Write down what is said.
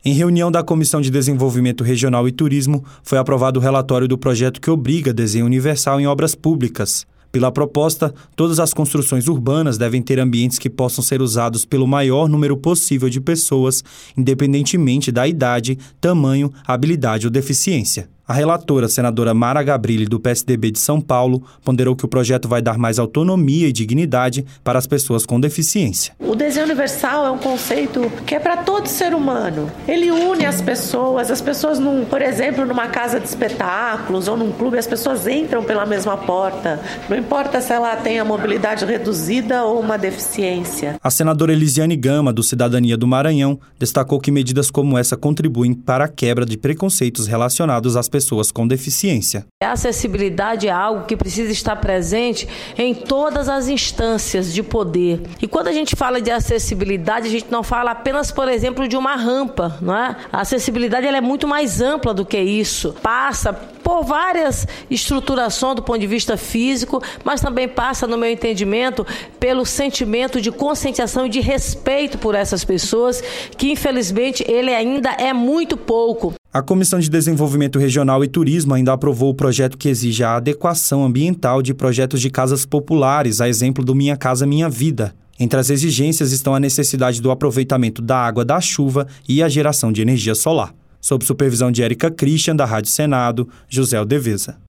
Em reunião da Comissão de Desenvolvimento Regional e Turismo, foi aprovado o relatório do projeto que obriga desenho universal em obras públicas. Pela proposta, todas as construções urbanas devem ter ambientes que possam ser usados pelo maior número possível de pessoas, independentemente da idade, tamanho, habilidade ou deficiência. A relatora, senadora Mara Gabrilli, do PSDB de São Paulo, ponderou que o projeto vai dar mais autonomia e dignidade para as pessoas com deficiência. O desenho universal é um conceito que é para todo ser humano. Ele une as pessoas, por exemplo, numa casa de espetáculos ou num clube, as pessoas entram pela mesma porta. Não importa se ela tem a mobilidade reduzida ou uma deficiência. A senadora Elisiane Gama, do Cidadania do Maranhão, destacou que medidas como essa contribuem para a quebra de preconceitos relacionados às pessoas com deficiência. A acessibilidade é algo que precisa estar presente em todas as instâncias de poder. E quando a gente fala de acessibilidade, a gente não fala apenas, por exemplo, de uma rampa, não é? A acessibilidade ela é muito mais ampla do que isso. Passa por várias estruturações do ponto de vista físico, mas também passa, no meu entendimento, pelo sentimento de conscientização e de respeito por essas pessoas, que infelizmente ele ainda é muito pouco. A Comissão de Desenvolvimento Regional e Turismo ainda aprovou o projeto que exige a adequação ambiental de projetos de casas populares, a exemplo do Minha Casa Minha Vida. Entre as exigências estão a necessidade do aproveitamento da água da chuva e a geração de energia solar. Sob supervisão de Érica Christian, da Rádio Senado, José Aldeveza.